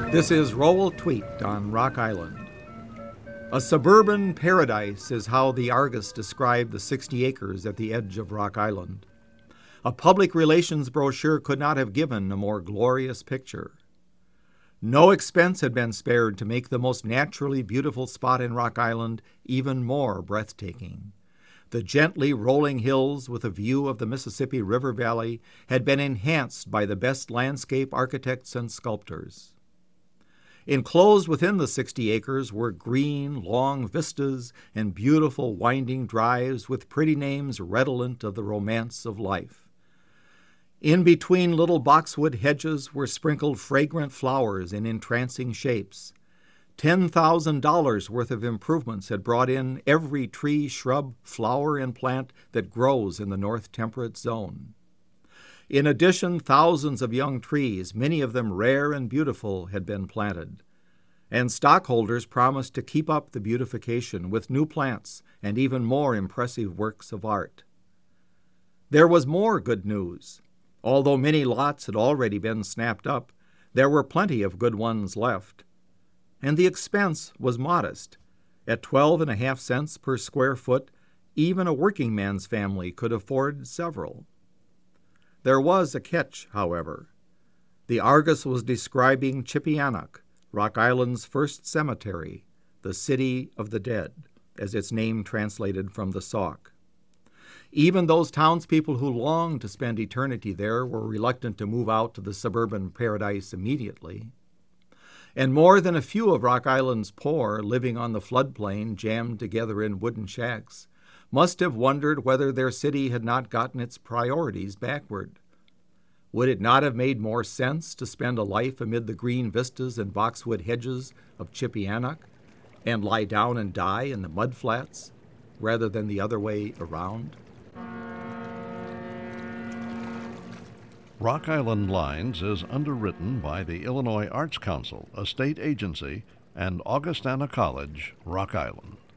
This is Rowell Tweet on Rock Island. A suburban paradise is how the Argus described the 60 acres at the edge of Rock Island. A public relations brochure could not have given a more glorious picture. No expense had been spared to make the most naturally beautiful spot in Rock Island even more breathtaking. The gently rolling hills with a view of the Mississippi River Valley had been enhanced by the best landscape architects and sculptors. Enclosed within the 60 acres were green, long vistas and beautiful winding drives with pretty names redolent of the romance of life. In between little boxwood hedges were sprinkled fragrant flowers in entrancing shapes. $10,000 worth of improvements had brought in every tree, shrub, flower, and plant that grows in the North Temperate Zone. In addition, thousands of young trees, many of them rare and beautiful, had been planted. And stockholders promised to keep up the beautification with new plants and even more impressive works of art. There was more good news. Although many lots had already been snapped up, there were plenty of good ones left. And the expense was modest. At 12.5 cents per square foot, even a working man's family could afford several. There was a catch, however. The Argus was describing Chipianac, Rock Island's first cemetery, the City of the Dead, as its name translated from the Sauk. Even those townspeople who longed to spend eternity there were reluctant to move out to the suburban paradise immediately. And more than a few of Rock Island's poor, living on the floodplain jammed together in wooden shacks, must have wondered whether their city had not gotten its priorities backward. Would it not have made more sense to spend a life amid the green vistas and boxwood hedges of Chipianac and lie down and die in the mud flats rather than the other way around? Rock Island Lines is underwritten by the Illinois Arts Council, a state agency, and Augustana College, Rock Island.